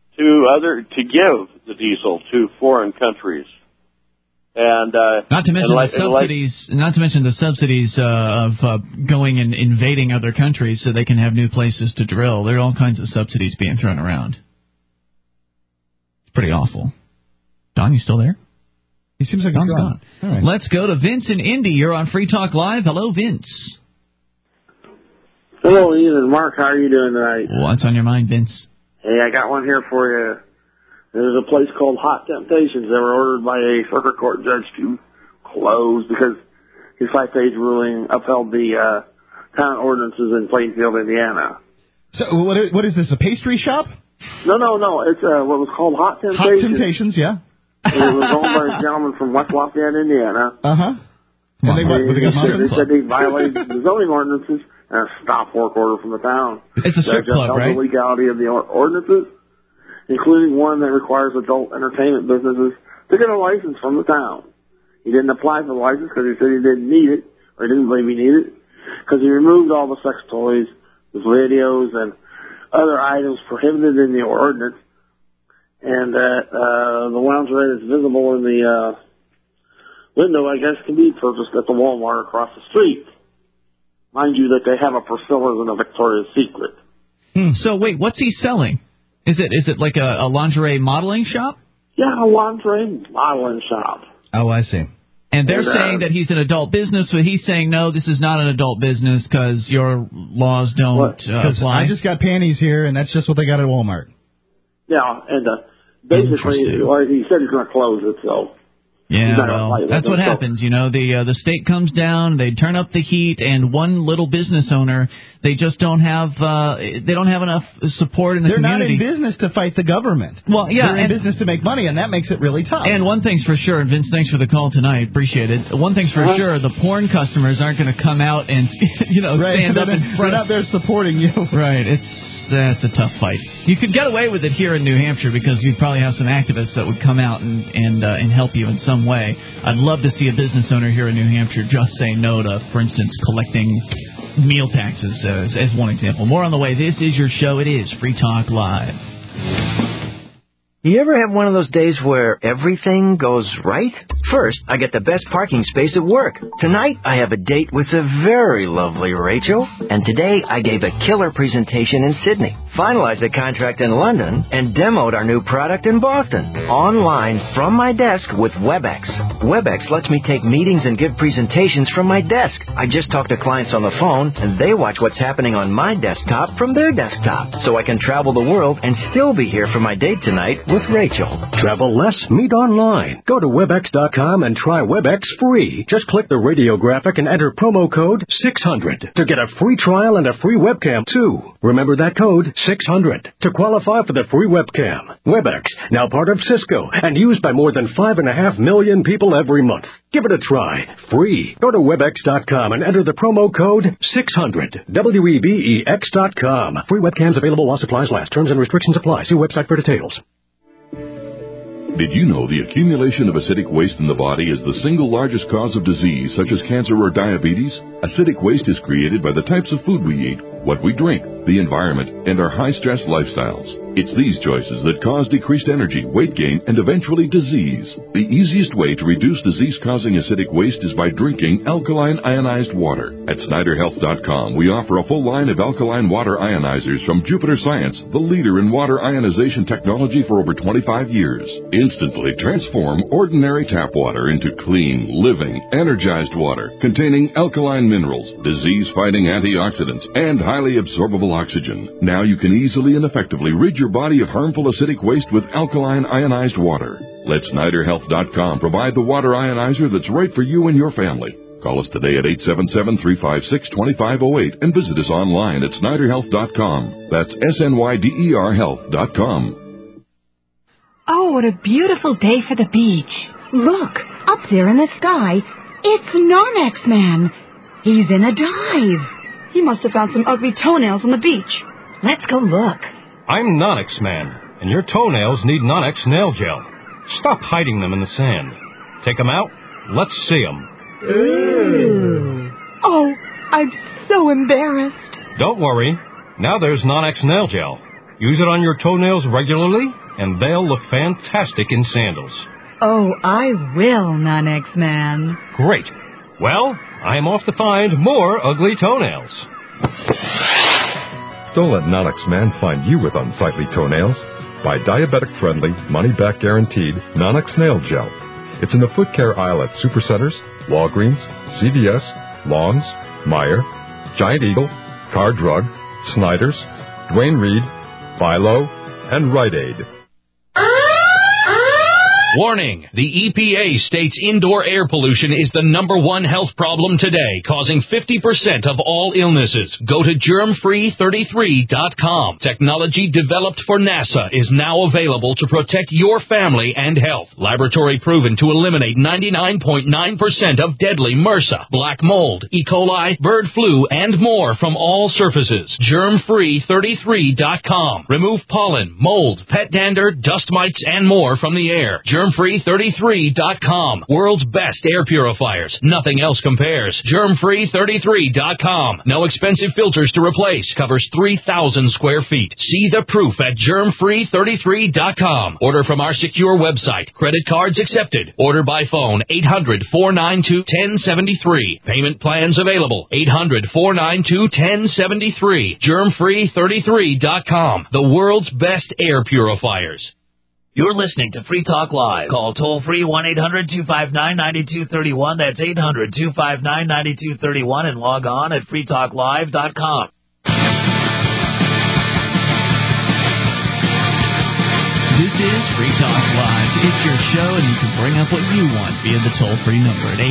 to foreign countries. And not to mention the subsidies of going and invading other countries so they can have new places to drill. There are all kinds of subsidies being thrown around. It's pretty awful. Don, you still there? He seems like he's gone. All right. Let's go to Vince in Indy. You're on Free Talk Live. Hello, Vince. Hello, Ian and Mark. How are you doing tonight? What's on your mind, Vince? Hey, I got one here for you. There's a place called Hot Temptations that were ordered by a circuit court judge to close because his 5-page ruling upheld the town ordinances in Plainfield, Indiana. So what is this, a pastry shop? No. It's what was called Hot Temptations. Hot Temptations, yeah. It was owned by a gentleman from West Lafayette, Indiana. Uh-huh. And they said they violated the zoning ordinances and a stop work order from the town. It's a strip club, right? The legality of the ordinances, including one that requires adult entertainment businesses to get a license from the town. He didn't apply for the license because he said he didn't need it, or he didn't believe he needed it, because he removed all the sex toys, the videos, and other items prohibited in the ordinance, and that the lingerie that's visible in the window, I guess, can be purchased at the Walmart across the street. Mind you that they have a Priscilla's and a Victoria's Secret. So wait, what's he selling? Is it like a lingerie modeling shop? Yeah, a lingerie modeling shop. Oh, I see. And they're saying that he's an adult business, so he's saying, no, this is not an adult business because your laws don't apply. I just got panties here, and that's just what they got at Walmart. Yeah, and basically, he said he's going to close it, so... Yeah, well, that's what happens, you know. The state comes down, they turn up the heat, and one little business owner, they just don't have enough support in the community. They're not in business to fight the government. Well, yeah, they're in business to make money, and that makes it really tough. And one thing's for sure, and Vince, thanks for the call tonight, appreciate it. One thing's for sure, the porn customers aren't going to come out and stand up in front. They're not there supporting you. Right, that's a tough fight. You could get away with it here in New Hampshire because you'd probably have some activists that would come out and help you in some way. I'd love to see a business owner here in New Hampshire just say no to, for instance, collecting meal taxes as one example. More on the way. This is your show. It is Free Talk Live. You ever have one of those days where everything goes right? First, I get the best parking space at work. Tonight, I have a date with the very lovely Rachel. And today, I gave a killer presentation in Sydney, finalized a contract in London, and demoed our new product in Boston. Online, from my desk with WebEx. WebEx lets me take meetings and give presentations from my desk. I just talk to clients on the phone, and they watch what's happening on my desktop from their desktop. So I can travel the world and still be here for my date tonight with Rachel. Travel less, meet online. Go to Webex.com and try Webex free. Just click the radio graphic and enter promo code 600 to get a free trial and a free webcam, too. Remember that code, 600, to qualify for the free webcam. Webex, now part of Cisco and used by more than 5.5 million people every month. Give it a try. Free. Go to Webex.com and enter the promo code 600. WEBEX.com. Free webcams available while supplies last. Terms and restrictions apply. See website for details. Did you know the accumulation of acidic waste in the body is the single largest cause of disease, such as cancer or diabetes? Acidic waste is created by the types of food we eat, what we drink, the environment, and our high-stress lifestyles. It's these choices that cause decreased energy, weight gain, and eventually disease. The easiest way to reduce disease-causing acidic waste is by drinking alkaline ionized water. At SnyderHealth.com, we offer a full line of alkaline water ionizers from Jupiter Science, the leader in water ionization technology for over 25 years. Instantly transform ordinary tap water into clean, living, energized water containing alkaline minerals, disease-fighting antioxidants, and highly absorbable oxygen. Now you can easily and effectively rid your body of harmful acidic waste with alkaline ionized water. Let SnyderHealth.com provide the water ionizer that's right for you and your family. Call us today at 877-356-2508 and visit us online at SnyderHealth.com. That's SNYDER Health.com. Oh, what a beautiful day for the beach. Look, up there in the sky, it's Non-X Man. He's in a dive. He must have found some ugly toenails on the beach. Let's go look. I'm Non-X Man, and your toenails need Non-X nail gel. Stop hiding them in the sand. Take them out. Let's see them. Ooh. Oh, I'm so embarrassed. Don't worry. Now there's Non-X nail gel. Use it on your toenails regularly, and they'll look fantastic in sandals. Oh, I will, Non-X Man. Great. Well, I'm off to find more ugly toenails. Don't let Non-X Man find you with unsightly toenails. Buy diabetic-friendly, money-back guaranteed Non-X nail gel. It's in the foot care aisle at Supercenters, Walgreens, CVS, Lawns, Meijer, Giant Eagle, Car Drug, Snyder's, Duane Reade, Philo, and Rite Aid. Warning! The EPA states indoor air pollution is the #1 health problem today, causing 50% of all illnesses. Go to germfree33.com. Technology developed for NASA is now available to protect your family and health. Laboratory proven to eliminate 99.9% of deadly MRSA, black mold, E. coli, bird flu, and more from all surfaces. germfree33.com. Remove pollen, mold, pet dander, dust mites, and more from the air. germfree33.com. World's best air purifiers. Nothing else compares. germfree33.com. No expensive filters to replace. Covers 3,000 square feet. See the proof at germfree33.com. Order from our secure website. Credit cards accepted. Order by phone 800-492-1073. Payment plans available. 800-492-1073. germfree33.com. The world's best air purifiers. You're listening to Free Talk Live. Call toll-free 1-800-259-9231. That's 800-259-9231 and log on at freetalklive.com. This is Free Talk Live. It's your show, and you can bring up what you want via the toll-free number at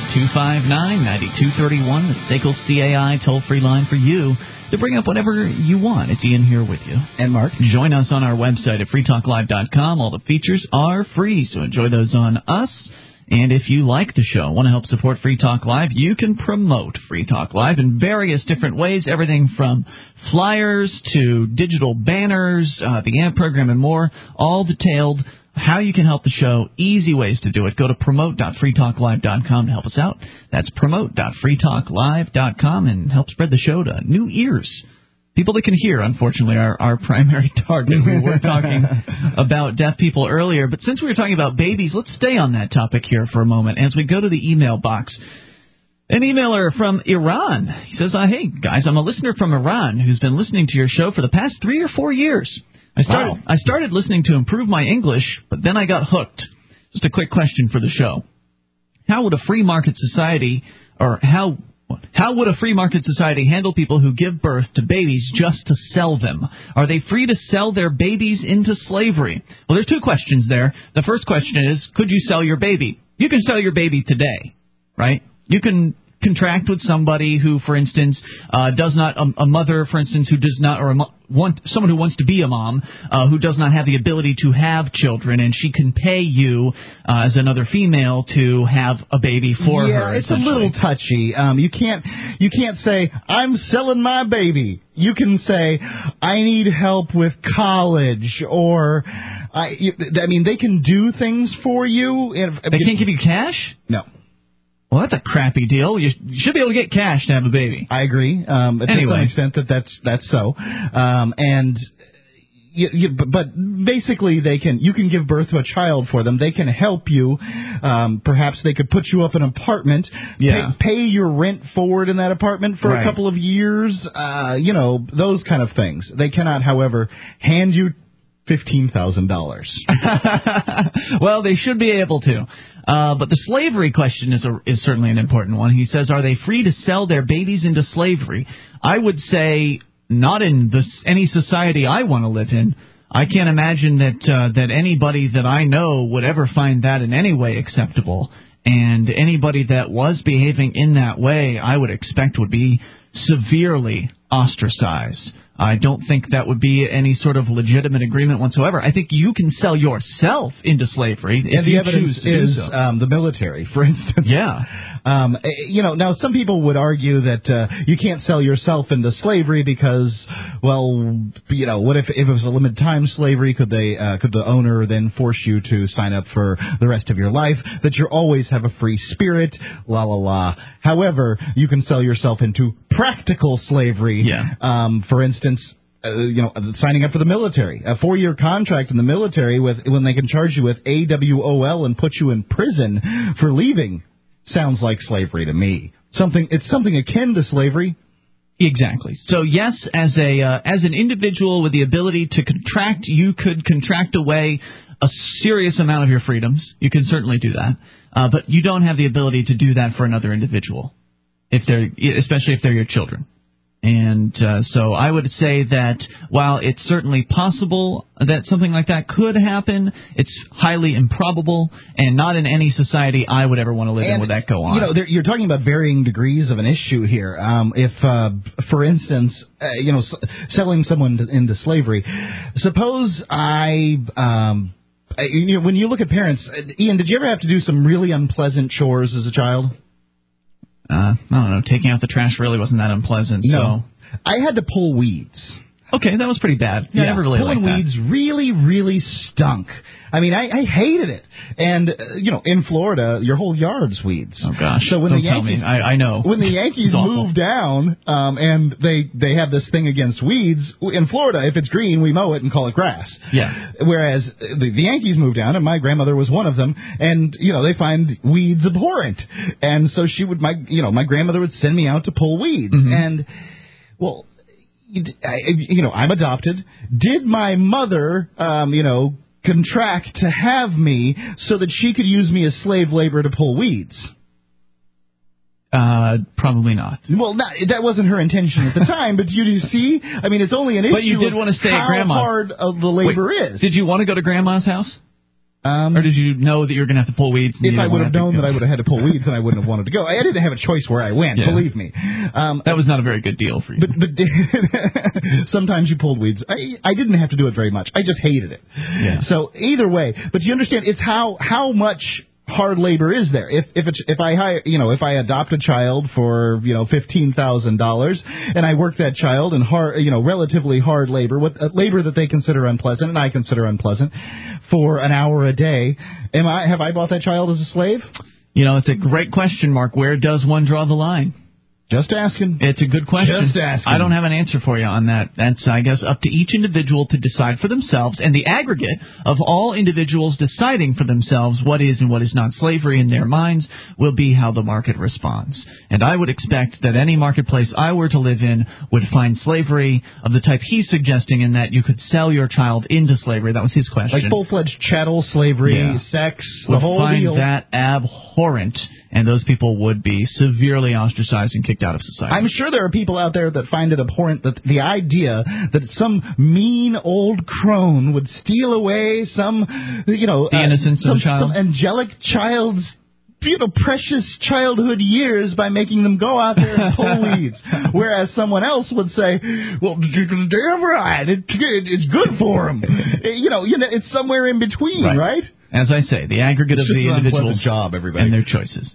800-259-9231, the Staples CAI toll-free line for you to bring up whatever you want. It's Ian here with you. And Mark. Join us on our website at freetalklive.com. All the features are free, so enjoy those on us. And if you like the show, want to help support Free Talk Live, you can promote Free Talk Live in various different ways, everything from flyers to digital banners, the AMP program, and more, all detailed how you can help the show, easy ways to do it. Go to promote.freetalklive.com to help us out. That's promote.freetalklive.com, and help spread the show to new ears. People that can hear, unfortunately, are our primary target. We were talking about deaf people earlier, but since we were talking about babies, let's stay on that topic here for a moment as we go to the email box. An emailer from Iran. He says, hey, guys, I'm a listener from Iran who's been listening to your show for the past 3 or 4 years. I started listening to improve my English, but then I got hooked. Just a quick question for the show. How would a free market society, or how would a free market society handle people who give birth to babies just to sell them? Are they free to sell their babies into slavery? Well, there's 2 questions there. The first question is, could you sell your baby? You can sell your baby today, right? You can contract with somebody who, for instance, does not, a mother, for instance, who does not, or someone who wants to be a mom, who does not have the ability to have children, and she can pay you as another female to have a baby for her. Yeah, it's a little touchy. You can't say, I'm selling my baby. You can say, I need help with college, or they can do things for you. They can't give you cash? No. Well, that's a crappy deal. You should be able to get cash to have a baby. I agree. To some extent that's so. But basically, you can give birth to a child for them. They can help you. Perhaps they could put you up in an apartment. Yeah. Pay your rent forward in that apartment for a couple of years. Those kind of things. They cannot, however, hand you $15,000. Well, they should be able to. But the slavery question is certainly an important one. He says, are they free to sell their babies into slavery? I would say not in any society I want to live in. I can't imagine that anybody that I know would ever find that in any way acceptable. And anybody that was behaving in that way, I would expect would be severely ostracized. I don't think that would be any sort of legitimate agreement whatsoever. I think you can sell yourself into slavery if you choose to do so. The military, for instance. Yeah. Now some people would argue that you can't sell yourself into slavery because, what if it was a limited time slavery? Could the owner then force you to sign up for the rest of your life? That you always have a free spirit, la la la. However, you can sell yourself into practical slavery. Yeah. For instance, signing up for the military, a 4-year contract in the military when they can charge you with AWOL and put you in prison for leaving. Sounds like slavery to me. It's something akin to slavery. Exactly. So yes, as an individual with the ability to contract, you could contract away a serious amount of your freedoms. You can certainly do that, but you don't have the ability to do that for another individual, especially if they're your children. And so I would say that while it's certainly possible that something like that could happen, it's highly improbable, and not in any society I would ever want to live in would that go on. You know, you're talking about varying degrees of an issue here. If, for instance, selling someone into slavery, suppose when you look at parents, Ian, did you ever have to do some really unpleasant chores as a child? I don't know. Taking out the trash really wasn't that unpleasant. No. So. I had to pull weeds. Okay, that was pretty bad. Yeah, I never really liked that. Pulling weeds really, really stunk. I mean, I hated it. And, in Florida, your whole yard's weeds. Oh, gosh. So when Don't the Yankees, tell me. I know. When the Yankees moved down, and they have this thing against weeds, in Florida, if it's green, we mow it and call it grass. Yeah. Whereas the Yankees moved down, and my grandmother was one of them, and, they find weeds abhorrent. And so my grandmother would send me out to pull weeds. Mm-hmm. And, well, I'm adopted. Did my mother, contract to have me so that she could use me as slave labor to pull weeds? Probably not. Well, that wasn't her intention at the time, but you see? I mean, it's only an issue but you did want to stay at Grandma. How hard the labor is. Did you want to go to Grandma's house? Or did you know that you were going to have to pull weeds? If I would have known that I would have had to pull weeds, then I wouldn't have wanted to go. I didn't have a choice where I went, believe me. That was not a very good deal for you. But sometimes you pulled weeds. I didn't have to do it very much. I just hated it. Yeah. So either way, but you understand, it's how much hard labor is there? If I adopt a child for $15,000 and I work that child in relatively hard labor, labor that they consider unpleasant and I consider unpleasant, for an hour a day, have I bought that child as a slave? It's a great question, Mark. Where does one draw the line? Just asking. It's a good question. Just asking. I don't have an answer for you on that. That's, I guess, up to each individual to decide for themselves, and the aggregate of all individuals deciding for themselves what is and what is not slavery in their minds will be how the market responds. And I would expect that any marketplace I were to live in would find slavery of the type he's suggesting, in that you could sell your child into slavery. That was his question. Like full-fledged chattel slavery, sex, the whole deal. Would find that abhorrent, and those people would be severely ostracized and kicked out of society. I'm sure there are people out there that find it abhorrent, that the idea that some mean old crone would steal away some, the innocence of a child, some angelic child's precious childhood years by making them go out there and pull weeds. Whereas someone else would say, well, damn right, it's good for them. It's somewhere in between, right? As I say, the aggregate of the individual's job, everybody, and their choices.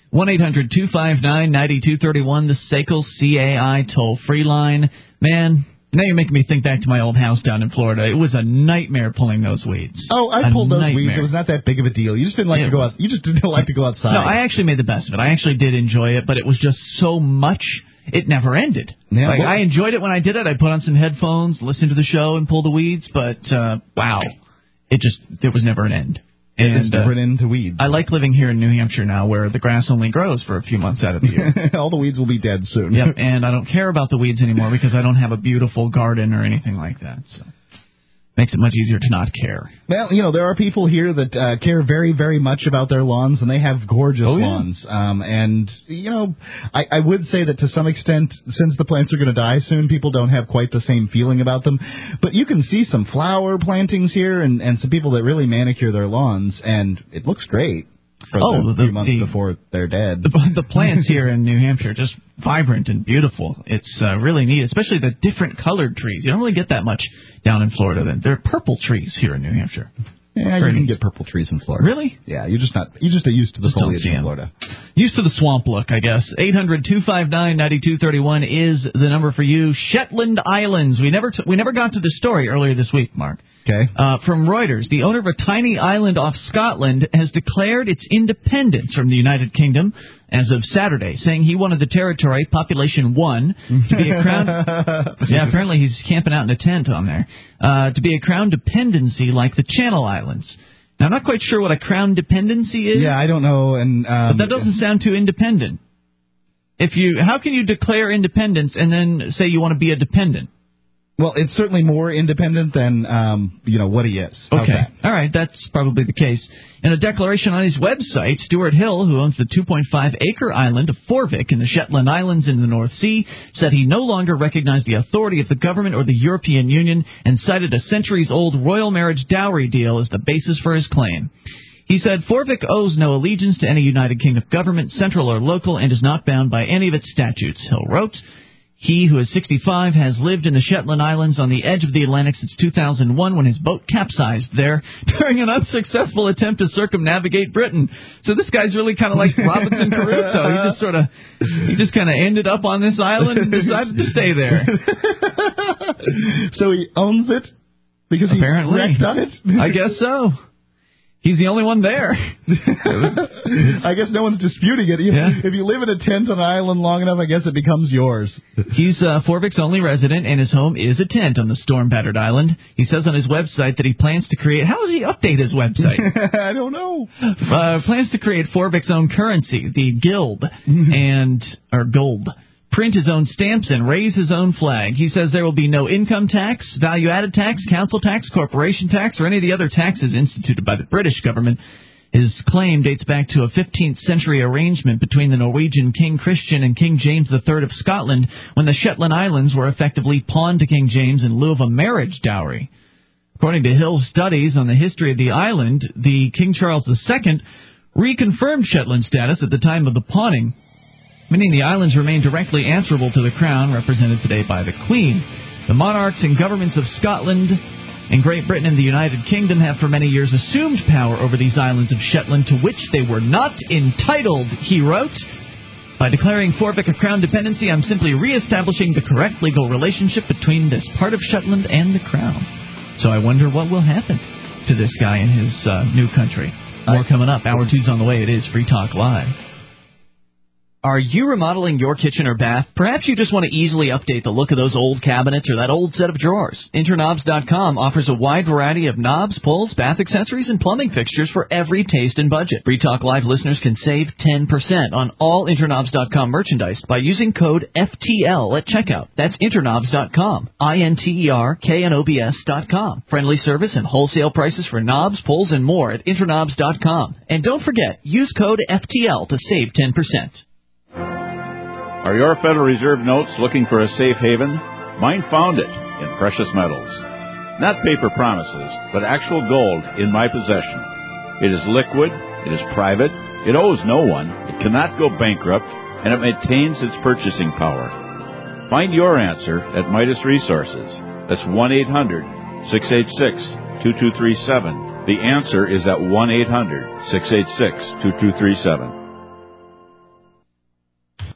1-800-259-9231, the SACL CAI toll-free line. Man, now you're making me think back to my old house down in Florida. It was a nightmare pulling those weeds. Oh, I pulled those weeds. It was not that big of a deal. You just didn't like to go out. You just didn't like to go outside. No, I actually made the best of it. I actually did enjoy it, but it was just so much. It never ended. Yeah, I enjoyed it when I did it. I put on some headphones, listened to the show, and pulled the weeds. But wow, there was never an end. And run into weeds. I like living here in New Hampshire now, where the grass only grows for a few months out of the year. All the weeds will be dead soon. Yep, and I don't care about the weeds anymore because I don't have a beautiful garden or anything like that. So makes it much easier to not care. Well, there are people here that care very, very much about their lawns, and they have gorgeous lawns. And, I would say that to some extent, since the plants are going to die soon, people don't have quite the same feeling about them. But you can see some flower plantings here and some people that really manicure their lawns, and it looks great. For a few months before they're dead. The plants here in New Hampshire are just vibrant and beautiful. It's really neat, especially the different colored trees. You don't really get that much down in Florida. There are purple trees here in New Hampshire. Yeah, you can get purple trees in Florida. Really? Yeah, you're just are used to the foliage in Florida. Used to the swamp look, I guess. 800-259-9231 is the number for you. Shetland Islands. We never got to the story earlier this week, Mark. Okay. From Reuters, the owner of a tiny island off Scotland has declared its independence from the United Kingdom as of Saturday, saying he wanted the territory, population 1, to be a crown... Yeah, apparently he's camping out in a tent on there. To be a crown dependency like the Channel Islands. Now, I'm not quite sure what a crown dependency is. Yeah, I don't know. But that doesn't sound too independent. How can you declare independence and then say you want to be a dependent? Well, it's certainly more independent than, what he is. Okay. All right, that's probably the case. In a declaration on his website, Stuart Hill, who owns the 2.5-acre island of Forvik in the Shetland Islands in the North Sea, said he no longer recognized the authority of the government or the European Union and cited a centuries-old royal marriage dowry deal as the basis for his claim. He said Forvik owes no allegiance to any United Kingdom government, central or local, and is not bound by any of its statutes, Hill wrote. He, who is 65, has lived in the Shetland Islands on the edge of the Atlantic since 2001 when his boat capsized there during an unsuccessful attempt to circumnavigate Britain. So this guy's really kind of like Robinson Crusoe. He just kind of ended up on this island and decided to stay there. So he owns it because apparently he wrecked on it? I guess so. He's the only one there. I guess no one's disputing it. If you live in a tent on an island long enough, I guess it becomes yours. He's Forvik's only resident, and his home is a tent on the storm-battered island. He says on his website that he plans to create... How does he update his website? I don't know. Plans to create Forvik's own currency, the guild, or gold. Print his own stamps and raise his own flag. He says there will be no income tax, value-added tax, council tax, corporation tax, or any of the other taxes instituted by the British government. His claim dates back to a 15th century arrangement between the Norwegian King Christian and King James III of Scotland when the Shetland Islands were effectively pawned to King James in lieu of a marriage dowry. According to Hill's studies on the history of the island, the King Charles II reconfirmed Shetland status at the time of the pawning, meaning the islands remain directly answerable to the Crown, represented today by the Queen. The monarchs and governments of Scotland and Great Britain and the United Kingdom have for many years assumed power over these islands of Shetland to which they were not entitled, he wrote. By declaring Forvik a Crown dependency, I'm simply re-establishing the correct legal relationship between this part of Shetland and the Crown. So I wonder what will happen to this guy in his new country. More coming up. Hour 2's on the way. It is Free Talk Live. Are you remodeling your kitchen or bath? Perhaps you just want to easily update the look of those old cabinets or that old set of drawers. Interknobs.com offers a wide variety of knobs, pulls, bath accessories, and plumbing fixtures for every taste and budget. Free Talk Live listeners can save 10% on all Interknobs.com merchandise by using code FTL at checkout. That's Interknobs.com. INTERKNOBS.com. Friendly service and wholesale prices for knobs, pulls, and more at Interknobs.com. And don't forget, use code FTL to save 10%. Are your Federal Reserve notes looking for a safe haven? Mine found it in precious metals. Not paper promises, but actual gold in my possession. It is liquid, it is private, it owes no one, it cannot go bankrupt, and it maintains its purchasing power. Find your answer at Midas Resources. That's 1-800-686-2237. The answer is at 1-800-686-2237.